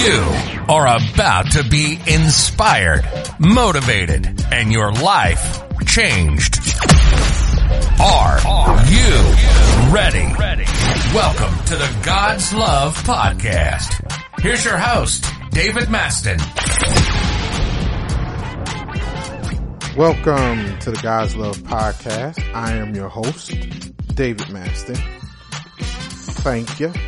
You are about to be inspired, motivated, and your life changed. Are you ready? Welcome to the God's Love Podcast. Here's your host, David Maston. Welcome to the God's Love Podcast. I am your host, David Maston. Thank you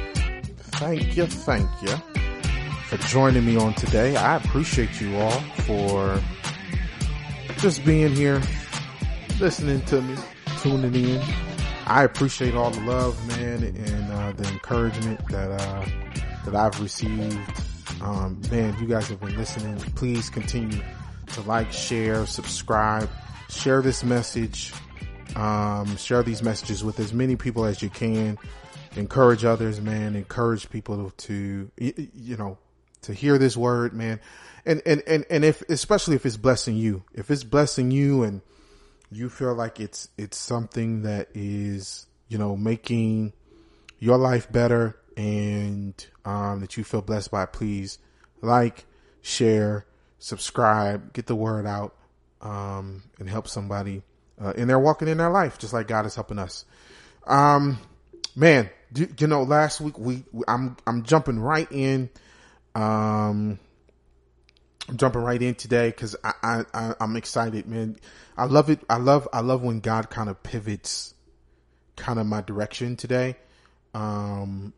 for joining me on today. I appreciate you all for just being here, listening to me, tuning in. I appreciate all the love, man, and the encouragement that I've received. Man, you guys have been listening. Please continue to like, share, subscribe, share this message, share these messages with as many people as you can. Encourage others, man. Encourage people to, to hear this word, man. And if, especially if it's blessing you, and you feel like it's something that is, making your life better and, that you feel blessed by, please like, share, subscribe, get the word out, and help somebody, and they're walking in their life just like God is helping us. Man, last week I'm jumping right in. I'm jumping right in today because I'm excited, man. I love it. I love when God kind of pivots kind of my direction today. And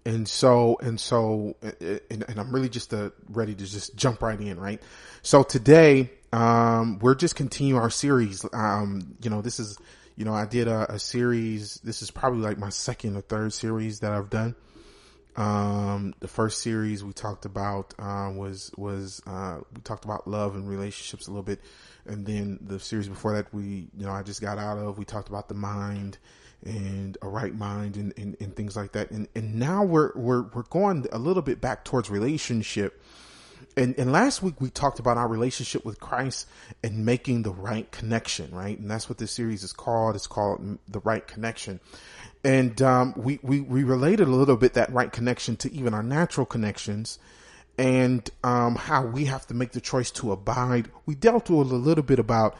I'm really just ready to just jump right in, right? So today, we're just continuing our series. This is, I did a series. This is probably like my second or third series that I've done. The first series we talked about, we talked about love and relationships a little bit. And then the series before that, I just got out of, we talked about the mind and a right mind and things like that. And now we're going a little bit back towards relationship. And last week we talked about our relationship with Christ and making the right connection, right? And that's what this series is called. It's called The Right Connection. And, we related a little bit that right connection to even our natural connections and, how we have to make the choice to abide. We dealt a little bit about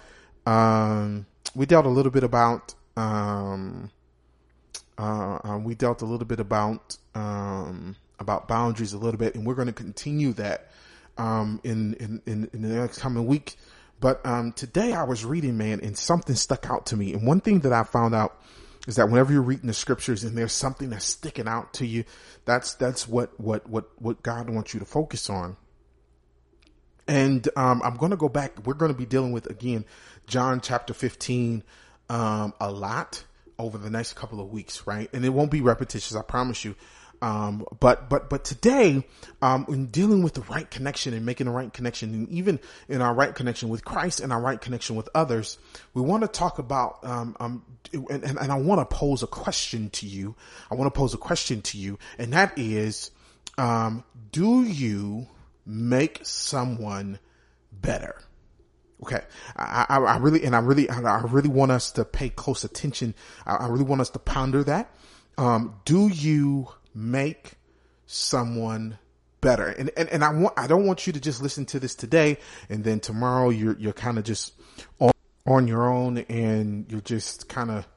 boundaries a little bit, and we're going to continue that in the next coming week. But today I was reading, man, and something stuck out to me. And one thing that I found out is that whenever you're reading the scriptures and there's something that's sticking out to you, that's what God wants you to focus on. And I'm going to go back. We're going to be dealing with, again, John chapter 15 a lot over the next couple of weeks, right? And it won't be repetitious, I promise you. But today, in dealing with the right connection and making the right connection, and even in our right connection with Christ and our right connection with others, we want to talk about, and I want to pose a question to you. And that is, do you make someone better? Okay. I really want us to pay close attention. I really want us to ponder that. Do you make someone better? And I don't want you to just listen to this today and then tomorrow you're kind of just on your own and you're just kind of,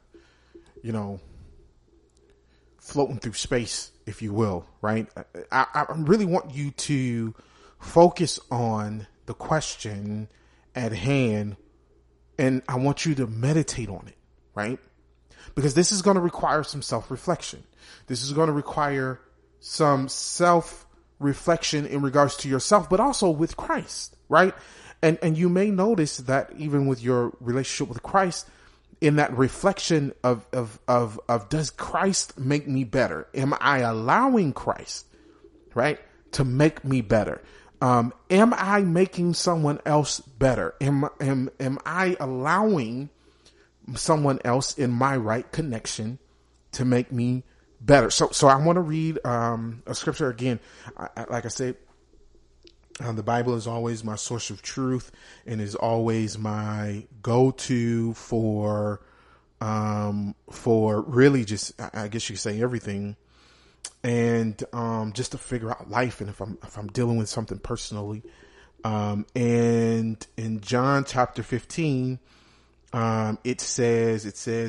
floating through space, if you will, right? I really want you to focus on the question at hand, and I want you to meditate on it, right? Because this is going to require some self-reflection. This is going to require some self-reflection in regards to yourself, but also with Christ, right? And you may notice that even with your relationship with Christ, in that reflection of does Christ make me better? Am I allowing Christ, right, to make me better? Am I making someone else better? Am I allowing someone else in my right connection to make me better? So I want to read a scripture again. Like I said, the Bible is always my source of truth and is always my go-to for really just, I guess you could say everything just to figure out life, and if I'm dealing with something personally. And in John chapter 15, it says,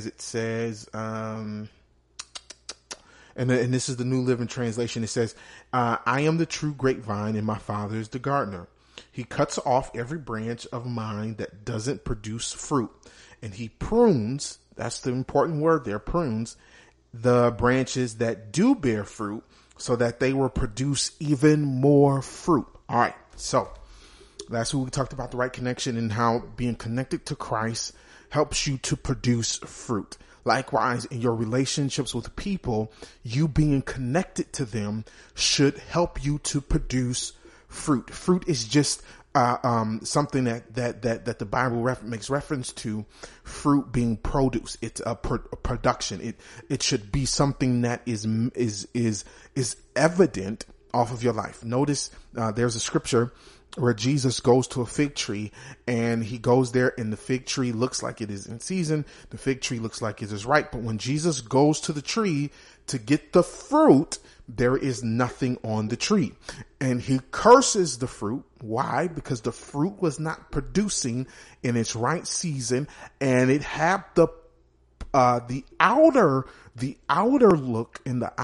and this is the New Living Translation. It says, I am the true grapevine and my Father is the gardener. He cuts off every branch of mine that doesn't produce fruit, and he prunes, that's the important word there, prunes, the branches that do bear fruit so that they will produce even more fruit. All right. So that's what we talked about, the right connection, and how being connected to Christ helps you to produce fruit. Likewise, in your relationships with people, you being connected to them should help you to produce fruit. Fruit is just something that the Bible makes reference to. Fruit being produce. It's a production. It should be something that is evident off of your life. Notice there's a scripture where Jesus goes to a fig tree, and he goes there, and the fig tree looks like it is in season. The fig tree looks like it is ripe. But when Jesus goes to the tree to get the fruit, there is nothing on the tree. And he curses the fruit. Why? Because the fruit was not producing in its right season, and it had the outer look and the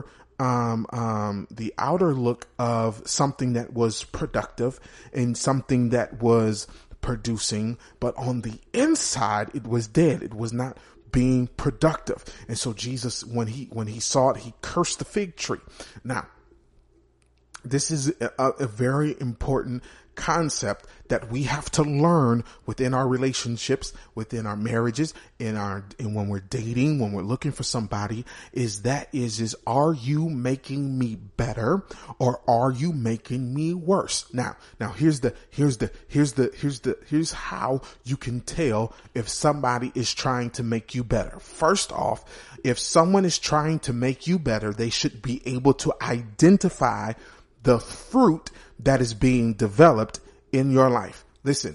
outer look of something that was productive and something that was producing, but on the inside it was dead. It was not being productive. And so Jesus, when he saw it, he cursed the fig tree. Now, this is a very important concept that we have to learn within our relationships, within our marriages, and when we're dating, when we're looking for somebody, is are you making me better, or are you making me worse? Now here's how you can tell if somebody is trying to make you better. First off, if someone is trying to make you better, they should be able to identify the fruit that is being developed in your life. Listen.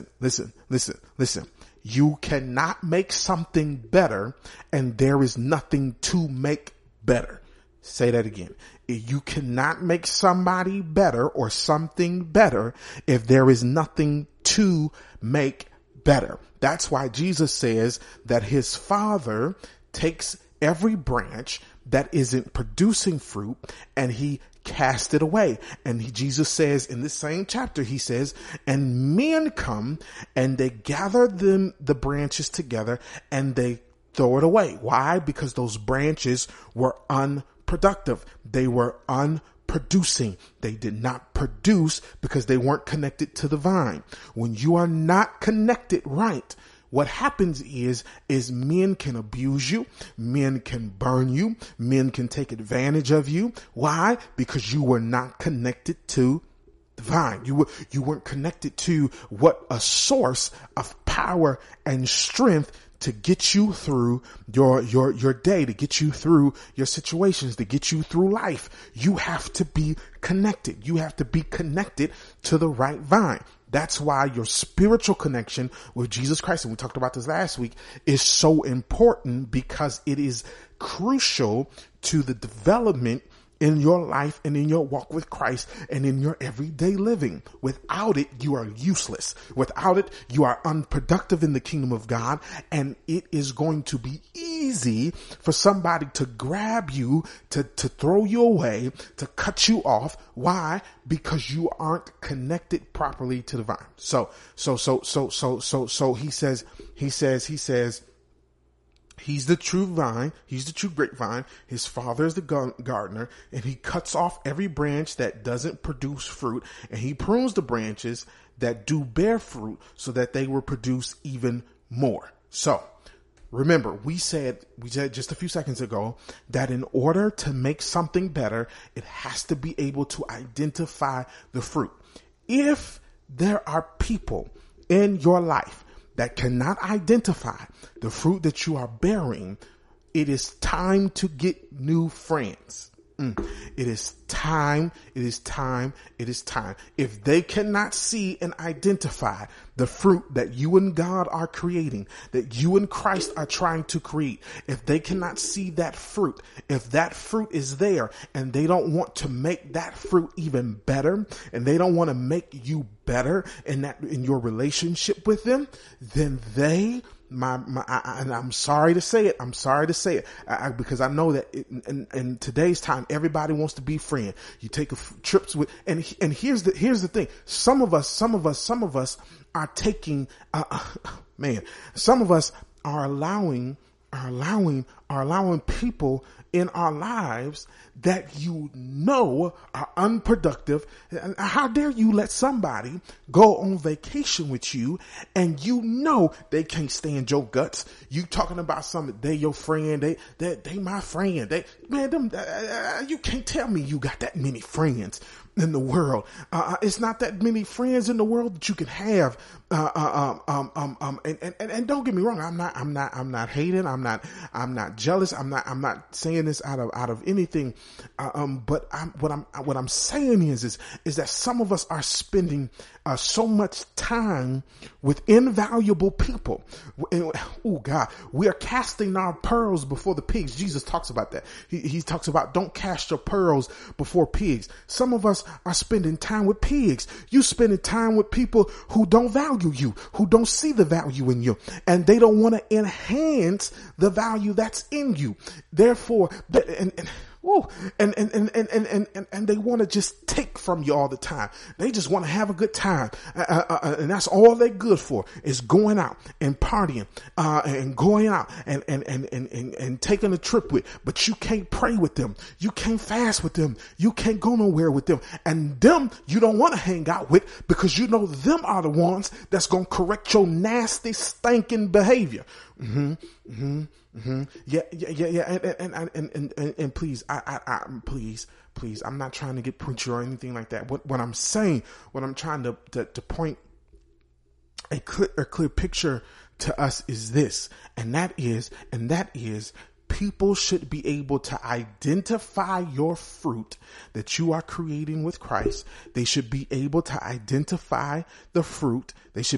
You cannot make something better and there is nothing to make better. Say that again. You cannot make somebody better or something better if there is nothing to make better. That's why Jesus says that his Father takes every branch that isn't producing fruit and he cast it away. And Jesus says in this same chapter, he says, and men come and they gather the branches together and they throw it away. Why? Because those branches were unproductive. They were unproducing. They did not produce because they weren't connected to the vine. When you are not connected right, what happens is men can abuse you, men can burn you, men can take advantage of you. Why? Because you were not connected to the vine. You weren't connected to what a source of power and strength to get you through your day, to get you through your situations, to get you through life. You have to be connected. You have to be connected to the right vine. That's why your spiritual connection with Jesus Christ, and we talked about this last week, is so important, because it is crucial to the development in your life and in your walk with Christ and in your everyday living. Without it, you are useless. Without it, you are unproductive in the kingdom of God, and it is going to be easy for somebody to grab you, to throw you away, to cut you off. Why? Because you aren't connected properly to the vine. So he says, he's the true vine. He's the true grapevine. His Father is the gardener, and he cuts off every branch that doesn't produce fruit, and he prunes the branches that do bear fruit so that they will produce even more. So remember, we said just a few seconds ago that in order to make something better, it has to be able to identify the fruit. If there are people in your life that cannot identify the fruit that you are bearing, it is time to get new friends. It is time. It is time. It is time. If they cannot see and identify the fruit that you and God are creating, that you and Christ are trying to create, if they cannot see that fruit, if that fruit is there and they don't want to make that fruit even better, and they don't want to make you better in your relationship with them, then and I'm sorry to say it. Because I know that in today's time, everybody wants to be friend. You take trips with, and here's the thing. Some of us are taking, some of us are allowing people in our lives that are unproductive. And how dare you let somebody go on vacation with you and they can't stand your guts. You talking about something, they your friend, they my friend. You can't tell me you got that many friends in the world. It's not that many friends in the world that you can have. And don't get me wrong. I'm not hating. I'm not jealous. I'm not saying this out of anything. But what I'm saying is that some of us are spending so much time with invaluable people. Oh God, we are casting our pearls before the pigs. Jesus talks about that. He talks about don't cast your pearls before pigs. Some of us are spending time with pigs. You spending time with people who don't value you, who don't see the value in you, and they don't want to enhance the value that's in you. Therefore, and they want to just take from you all the time. They just want to have a good time. And that's all they're good for, is going out and partying, and going out and taking a trip with, but you can't pray with them. You can't fast with them. You can't go nowhere with them. And them you don't want to hang out with, because you know them are the ones that's going to correct your nasty, stinking behavior. Yeah. And please, please, I'm not trying to get preachy or anything like that. What I'm trying to point a clear picture to us is this, and that is people should be able to identify your fruit that you are creating with Christ. They should be able to identify the fruit.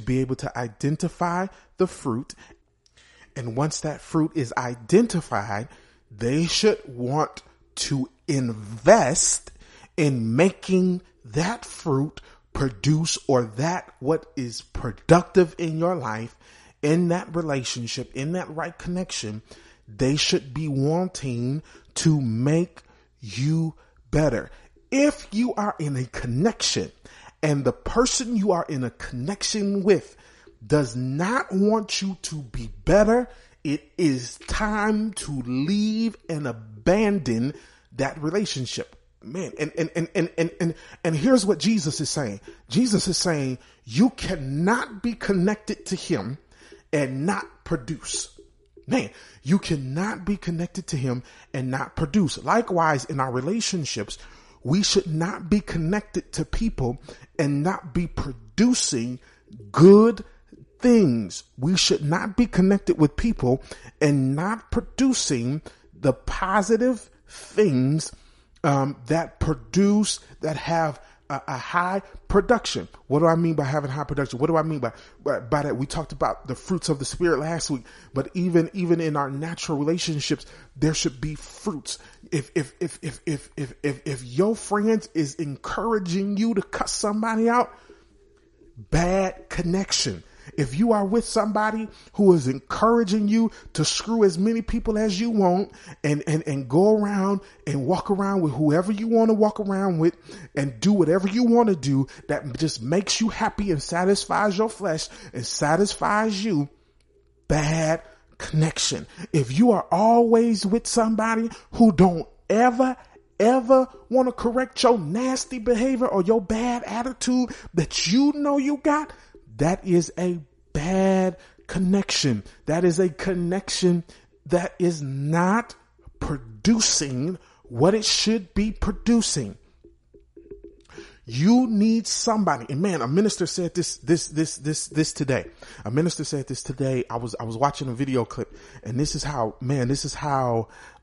And once that fruit is identified, they should want to invest in making that fruit produce, or that what is productive in your life, in that relationship, in that right connection. They should be wanting to make you better. If you are in a connection and the person you are in a connection with does not want you to be better, it is time to leave and abandon that relationship. Man, and here's what Jesus is saying. Jesus is saying you cannot be connected to him and not produce. Man, you cannot be connected to him and not produce. Likewise, in our relationships, we should not be connected to people and not be producing good things. We should not be connected with people and not producing the positive things that have a high production. What do I mean by having high production? What do I mean by that? We talked about the fruits of the Spirit last week, but even in our natural relationships, there should be fruits. If your friends is encouraging you to cuss somebody out, bad connection. If you are with somebody who is encouraging you to screw as many people as you want and go around and walk around with whoever you want to walk around with and do whatever you want to do, that just makes you happy and satisfies your flesh and satisfies you, bad connection. If you are always with somebody who don't ever want to correct your nasty behavior or your bad attitude that you know you got, that is a bad connection. That is a connection that is not producing what it should be producing. You need somebody. And man, a minister said this today. A minister said this today. I was watching a video clip, and this is how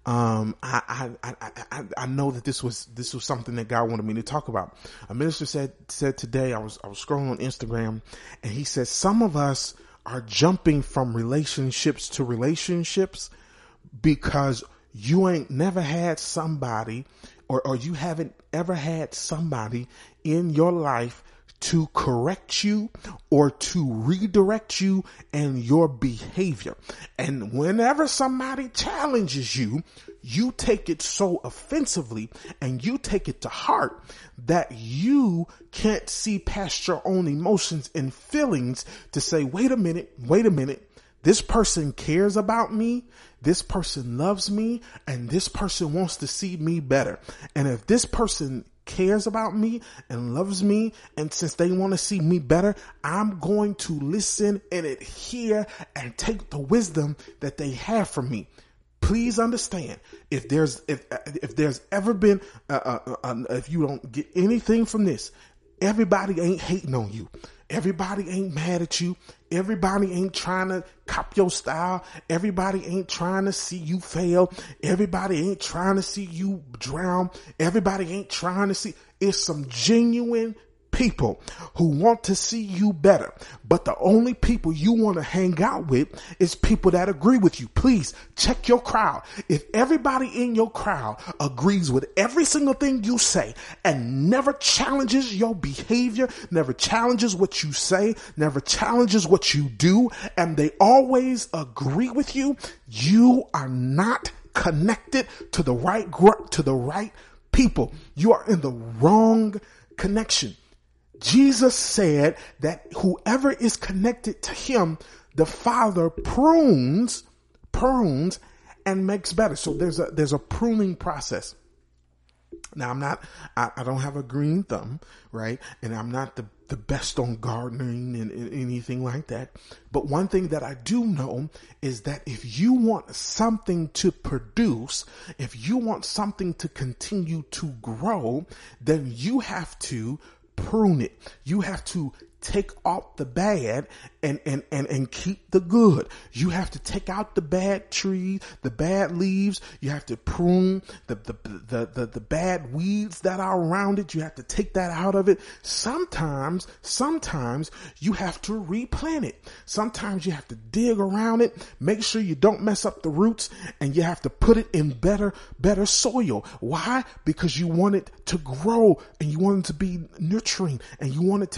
I know that this was something that God wanted me to talk about. A minister said today, I was scrolling on Instagram, and he said, some of us are jumping from relationships to relationships because you ain't never had somebody, or you haven't ever had somebody in your life to correct you or to redirect you and your behavior. And whenever somebody challenges you, you take it so offensively and you take it to heart that you can't see past your own emotions and feelings to say, wait a minute. This person cares about me. This person loves me, and this person wants to see me better. And if this person cares about me and loves me, and since they want to see me better, I'm going to listen and adhere and take the wisdom that they have from me. Please understand, if there's ever been, if you don't get anything from this, everybody ain't hating on you. Everybody ain't mad at you. Everybody ain't trying to cop your style. Everybody ain't trying to see you fail. Everybody ain't trying to see you drown. Everybody ain't trying to see. It's some genuine people who want to see you better. But the only people you want to hang out with is people that agree with you. Please check your crowd. If everybody in your crowd agrees with every single thing you say and never challenges your behavior, never challenges what you say, never challenges what you do, and they always agree with you, you are not connected to the right people. You are in the wrong connection. Jesus said that whoever is connected to him, the Father prunes and makes better. So there's a pruning process. Now I don't have a green thumb, right? And I'm not the best on gardening and anything like that. But one thing that I do know is that if you want something to produce, if you want something to continue to grow, then you have to prune it. You have to take off the bad and keep the good. You have to take out the bad trees, the bad leaves. You have to prune the bad weeds that are around it. You have to take that out of it. Sometimes you have to replant it. Sometimes you have to dig around it, make sure you don't mess up the roots, and you have to put it in better soil. Why? Because you want it to grow, and you want it to be nurturing, and you want it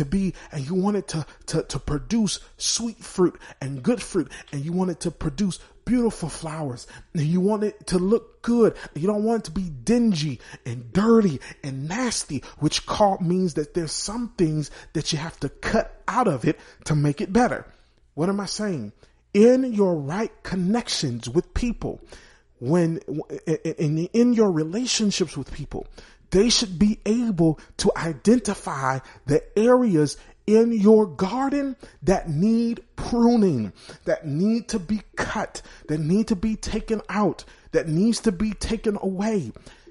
to produce sweet fruit and good fruit, and you want it to produce beautiful flowers, and you want it to look good. You don't want it to be dingy and dirty and nasty, which means that there's some things that you have to cut out of it to make it better. What am I saying? In your right connections with people, when in your relationships with people, they should be able to identify the areas in your garden that need pruning, that need to be cut, that need to be taken out, that needs to be taken away.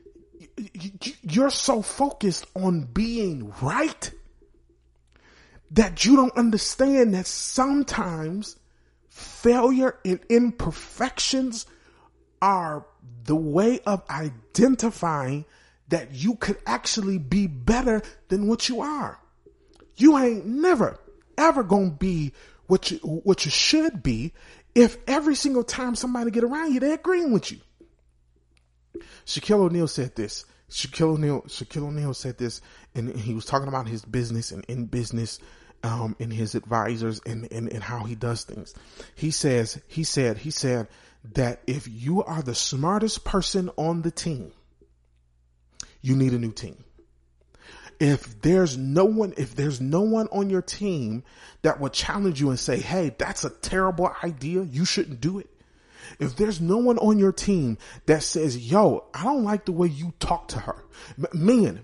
You're so focused on being right that you don't understand that sometimes failure and imperfections are the way of identifying that you could actually be better than what you are. You ain't never, ever gonna be what you should be if every single time somebody get around you, they're agreeing with you. Shaquille O'Neal said this. Shaquille O'Neal said this, and he was talking about his business and in business, and his advisors and how he does things. He said that if you are the smartest person on the team, you need a new team. If there's no one on your team that will challenge you and say, hey, that's a terrible idea, you shouldn't do it. If there's no one on your team that says, yo, I don't like the way you talk to her. Men.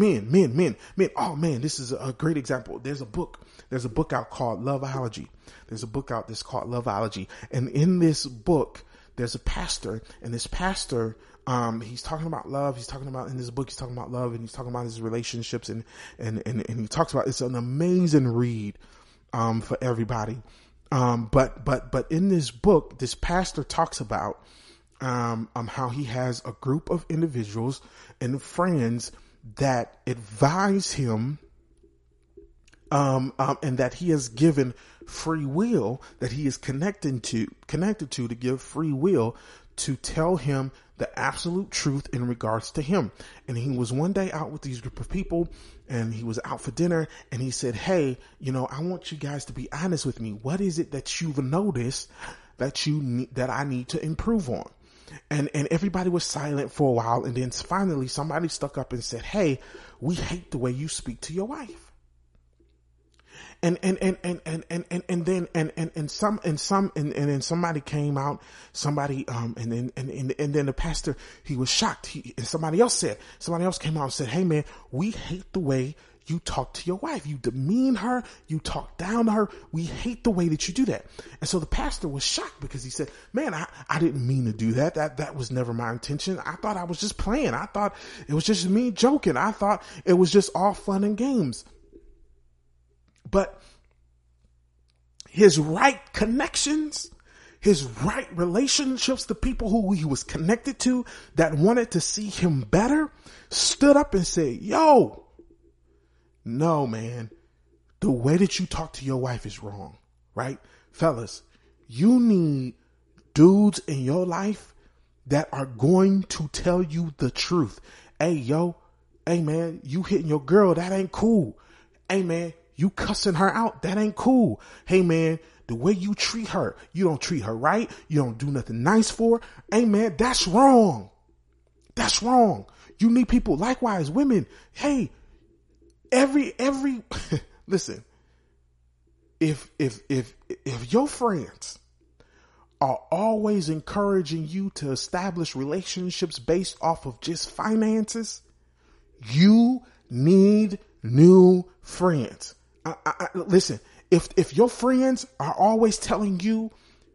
Oh man, this is a great example. There's a book out called Loveology. There's a book out that's called Loveology. And in this book, there's a pastor, and this pastor, he's talking about love. He's talking about, in this book, he's talking about love, and he's talking about his relationships, and he talks about, it's an amazing read, for everybody. But in this book, this pastor talks about, how he has a group of individuals and friends that advise him, and that he has given free will, that he is connected to give free will to tell him the absolute truth in regards to him. And he was one day out with these group of people, and he was out for dinner, and he said, hey, I want you guys to be honest with me. What is it that you've noticed that I need to improve on? And everybody was silent for a while. And then finally somebody stuck up and said, hey, we hate the way you speak to your wife. And then somebody came out, and then the pastor, he was shocked. And somebody else came out and said, hey man, we hate the way you talk to your wife. You demean her. You talk down to her. We hate the way that you do that. And so the pastor was shocked because he said, man, I didn't mean to do that. That was never my intention. I thought I was just playing. I thought it was just me joking. I thought it was just all fun and games. But his right connections, his right relationships, the people who he was connected to that wanted to see him better, stood up and said, yo, no, man, the way that you talk to your wife is wrong, right? Fellas, you need dudes in your life that are going to tell you the truth. Hey, man, you hitting your girl, that ain't cool. Hey, man, you cussing her out, that ain't cool. Hey, man, the way you treat her, you don't treat her right. You don't do nothing nice for her. Hey, man, that's wrong. That's wrong. You need people, likewise, women. Hey, every listen, if your friends are always encouraging you to establish relationships based off of just finances, you need new friends. Listen, if your friends are always telling you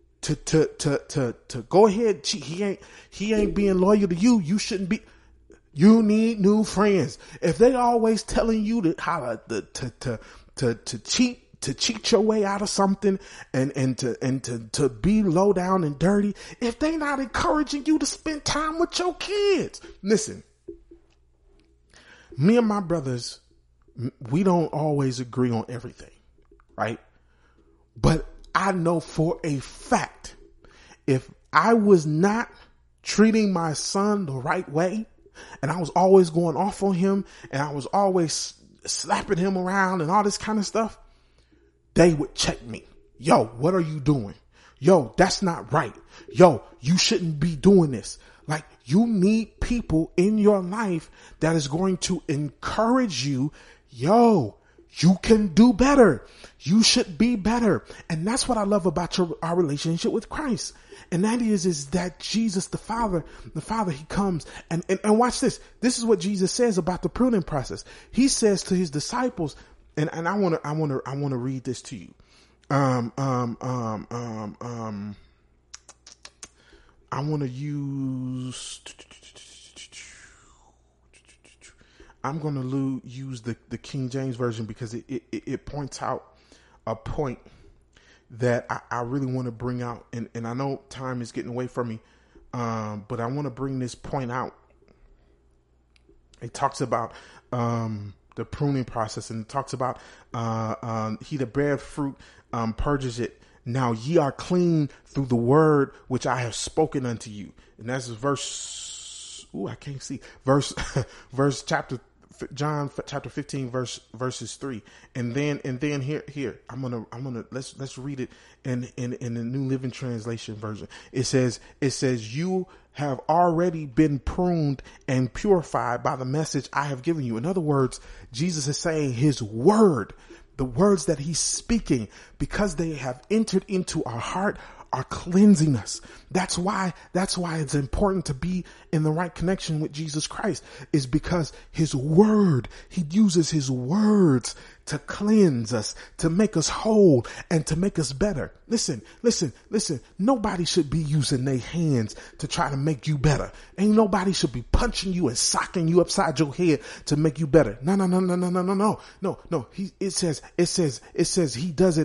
to go ahead, he ain't being loyal to you, you shouldn't be. You need new friends. If they always telling you to cheat your way out of something and to be low down and dirty, if they not encouraging you to spend time with your kids, listen, me and my brothers, we don't always agree on everything, right? But I know for a fact, if I was not treating my son the right way, and I was always going off on him, and I was always slapping him around and all this kind of stuff, they would check me. Yo, what are you doing? Yo, that's not right. Yo, you shouldn't be doing this. Like, you need people in your life that is going to encourage you. Yo, you can do better. You should be better. And that's what I love about our relationship with Christ. And that is that Jesus, the Father, he comes and watch this. This is what Jesus says about the pruning process. He says to his disciples, and I want to read this to you. I want to use, I'm going to use the King James Version because it points out a point that I really want to bring out. And I know time is getting away from me. But I want to bring this point out. It talks about, the pruning process, and it talks about, he that beareth fruit, purges it. Now ye are clean through the word which I have spoken unto you. And that's verse, John chapter 15 verses 3. And then here, I'm gonna, let's read it in the New Living Translation version. It says, you have already been pruned and purified by the message I have given you. In other words, Jesus is saying his word, the words that he's speaking, because they have entered into our heart, are cleansing us. That's why it's important to be in the right connection with Jesus Christ, is because his word, he uses his words to cleanse us, to make us whole, and to make us better. Listen. Nobody should be using their hands to try to make you better. Ain't nobody should be punching you and socking you upside your head to make you better. No. It says he does it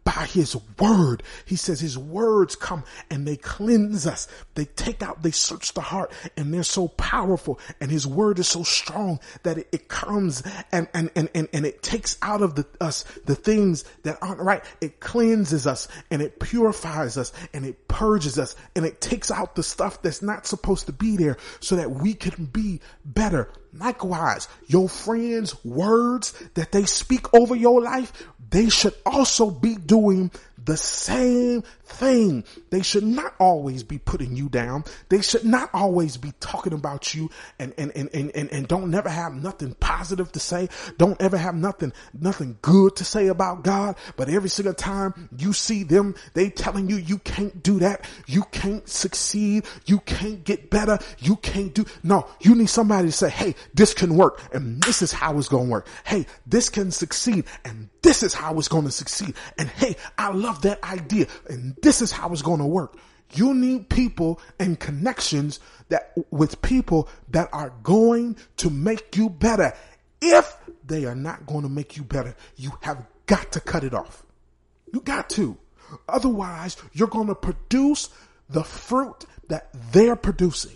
by his word. He says his words come and they cleanse us. They search the heart, and they're so powerful. And his word is so strong that it comes and it takes out of us the things that aren't right. It cleanses us and it purifies us and it purges us and it takes out the stuff that's not supposed to be there so that we can be better. Likewise, your friends' words that they speak over your life, they should also be doing the same thing. They should not always be putting you down. They should not always be talking about you and don't never have nothing positive to say. Don't ever have nothing good to say about God. But every single time you see them, they telling you can't do that. You can't succeed. You can't get better. You can't do. No, you need somebody to say, hey, this can work. And this is how it's going to work. Hey, this can succeed. And this is how it's going to succeed. And hey, I love that idea. And this is how it's going to work. You need people and connections with people that are going to make you better. If they are not going to make you better, you have got to cut it off. You got to. Otherwise, you're going to produce the fruit that they're producing.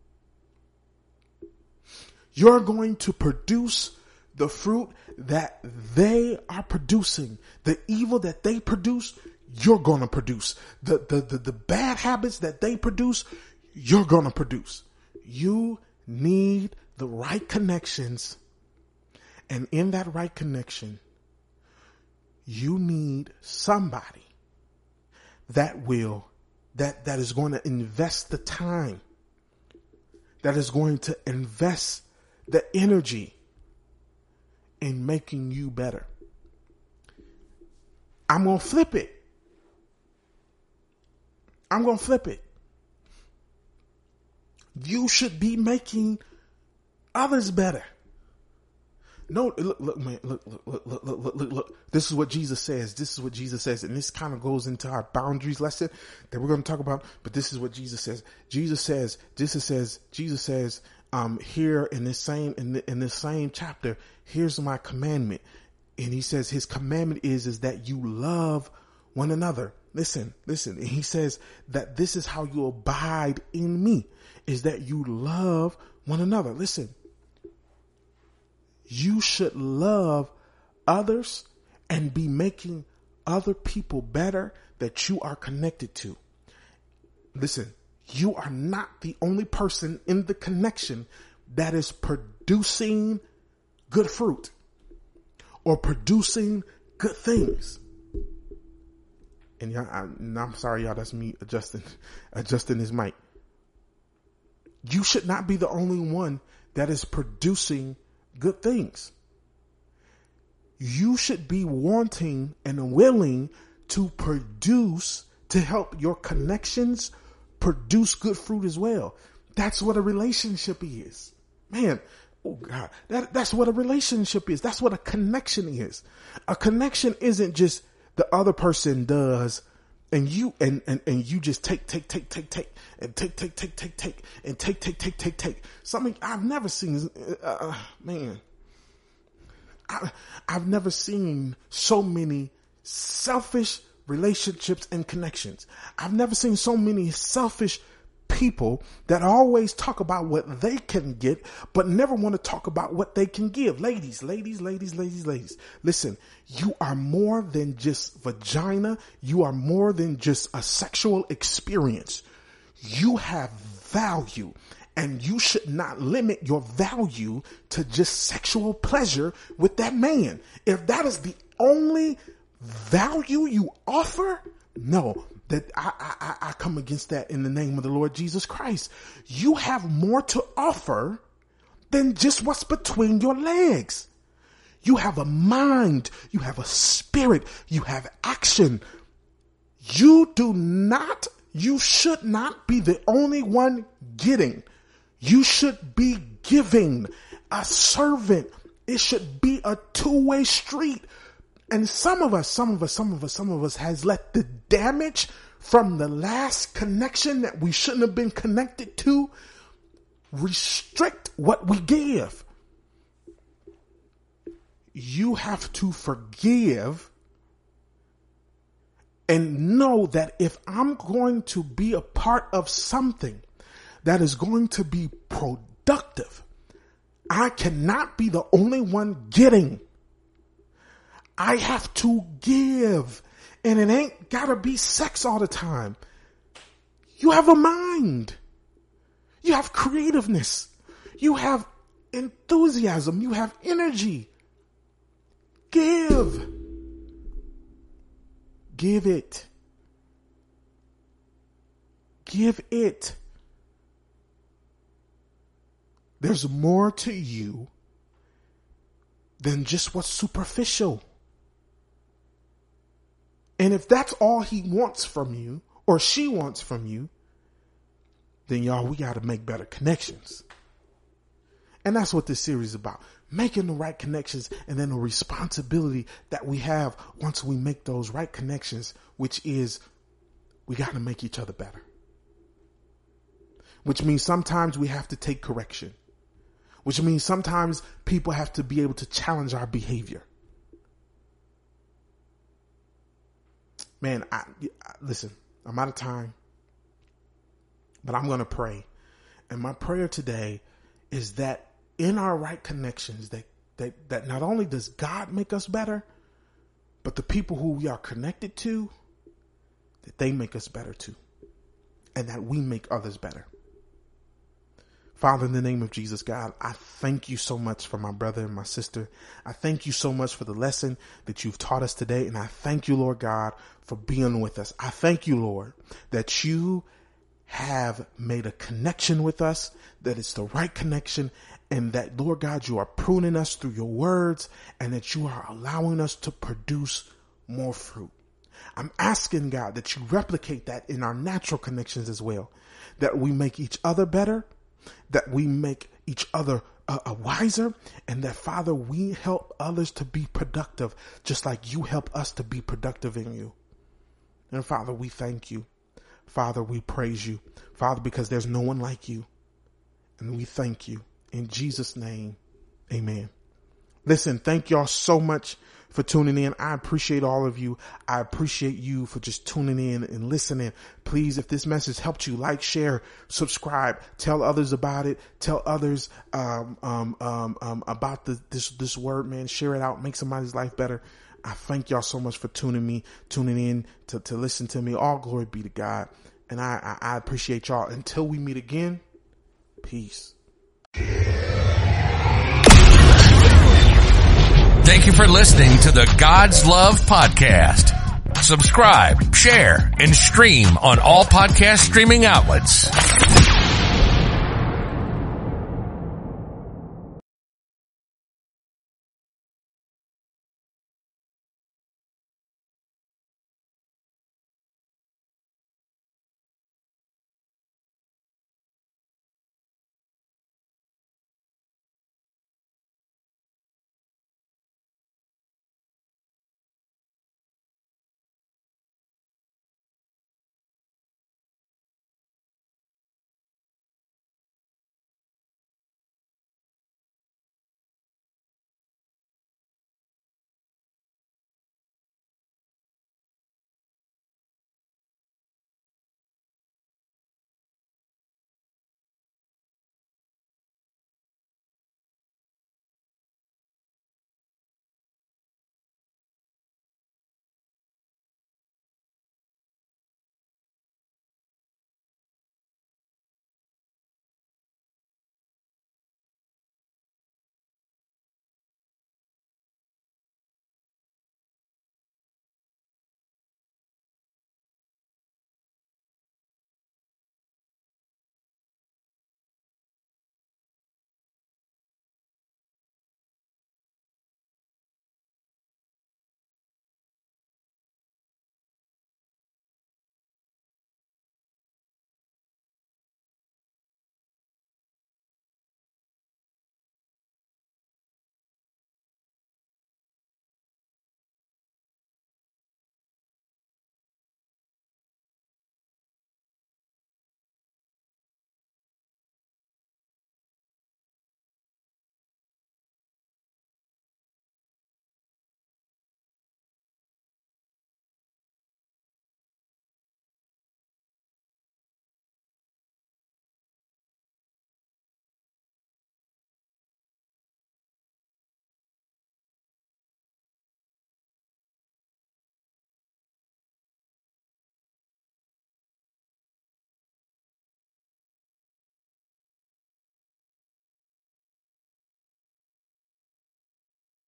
You're going to produce the fruit that they are producing. The evil that they produce, you're going to produce. The bad habits that they produce, you're going to produce. You need the right connections. And in that right connection, you need somebody that is going to invest the time, that is going to invest the energy in making you better. I'm going to flip it. You should be making others better. No, look, man, look. This is what Jesus says. And this kind of goes into our boundaries lesson that we're going to talk about. But this is what Jesus says. Jesus says, here in this same chapter, here's my commandment. And he says his commandment is that you love one another. Listen. And he says that this is how you abide in me, is that you love one another. Listen, you should love others and be making other people better that you are connected to. Listen, you are not the only person in the connection that is producing good fruit or producing good things. And I'm sorry, y'all, that's me adjusting his mic. You should not be the only one that is producing good things. You should be wanting and willing to produce, to help your connections produce good fruit as well. That's what a relationship is. Man, oh God, that's what a relationship is. That's what a connection is. A connection isn't just the other person does and you just take and take. Something I've never seen, I've never seen so many selfish relationships and connections. I've never seen so many selfish people that always talk about what they can get, but never want to talk about what they can give. Ladies. Listen, you are more than just vagina. You are more than just a sexual experience. You have value, and you should not limit your value to just sexual pleasure with that man. If that is the only value you offer, no, that I come against that in the name of the Lord Jesus Christ. You have more to offer than just what's between your legs. You have a mind, you have a spirit, you have action. You should not be the only one getting. You should be giving. A servant. It should be a two-way street. And some of us has let the damage from the last connection that we shouldn't have been connected to restrict what we give. You have to forgive and know that if I'm going to be a part of something that is going to be productive, I cannot be the only one getting. I have to give. And it ain't gotta be sex all the time. You have a mind. You have creativeness. You have enthusiasm. You have energy. Give. Give it. Give it. There's more to you than just what's superficial. And if that's all he wants from you or she wants from you, then y'all, we got to make better connections. And that's what this series is about. Making the right connections, and then the responsibility that we have once we make those right connections, which is we got to make each other better. Which means sometimes we have to take correction. Which means sometimes people have to be able to challenge our behavior. Man, listen, I'm out of time, but I'm going to pray. And my prayer today is that in our right connections, that not only does God make us better, but the people who we are connected to, that they make us better too. And that we make others better. Father, in the name of Jesus, God, I thank you so much for my brother and my sister. I thank you so much for the lesson that you've taught us today. And I thank you, Lord God, for being with us. I thank you, Lord, that you have made a connection with us, that it's the right connection, and that, Lord God, you are pruning us through your words, and that you are allowing us to produce more fruit. I'm asking, God, that you replicate that in our natural connections as well, that we make each other better, that we make each other wiser, and that, Father, we help others to be productive, just like you help us to be productive in you. And Father, we thank you. Father, we praise you. Father, because there's no one like you. And we thank you. In Jesus' name, amen. Listen, thank y'all so much for tuning in. I appreciate all of you. I appreciate you for just tuning in and listening. Please, if this message helped you, like, share, subscribe, tell others about it. Tell others about this word, man. Share it out. Make somebody's life better. I thank y'all so much for tuning in to listen to me. All glory be to God. And I appreciate y'all. Until we meet again, peace. Thank you for listening to the God's Love Podcast. Subscribe, share, and stream on all podcast streaming outlets.